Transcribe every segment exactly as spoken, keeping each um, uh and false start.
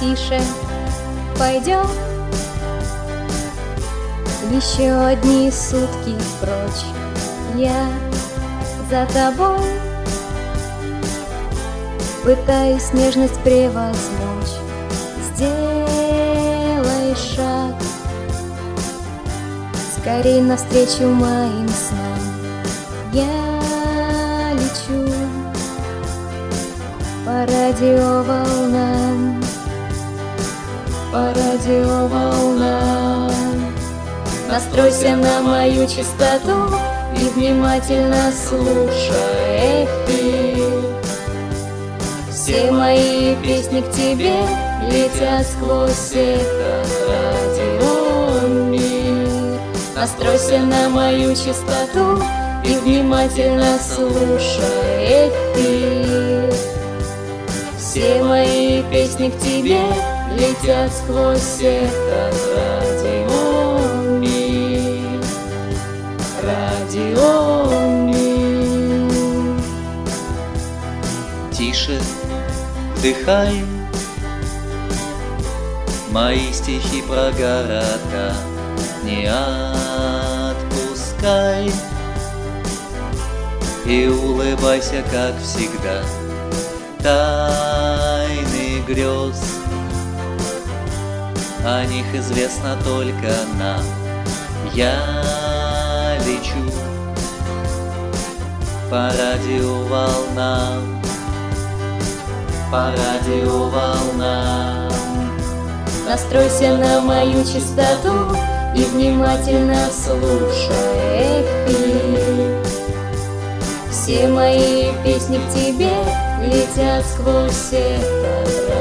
тише пойдем. Еще одни сутки прочь, я за тобой пытаюсь нежность превозмочь. Сделай шаг скорей навстречу моим снам. Я лечу по радиоволнам, по радиоволнам. Настройся на мою частоту и внимательно слушай эфир. Все мои песни к тебе летят сквозь эхо радиомир. Настройся на мою частоту и внимательно слушай эфир. Все мои песни к тебе летят сквозь эхо радиомир. Радиомир. Тише вдыхай мои стихи про города, не отпускай и улыбайся, как всегда. Тайны грез, о них известно только нам. Я лечу по радиоволнам, по радиоволнам. Настройся на мою частоту и внимательно слушай эфир. Все мои песни к тебе летят сквозь эхо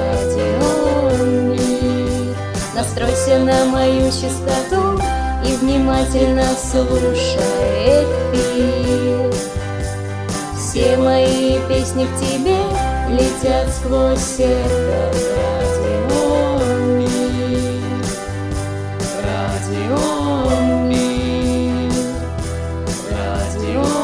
радиомир. Настройся на мою частоту и внимательно слушай эфир. Все мои песни к тебе летят сквозь эхо радиомир. Радиомир. Радиомир.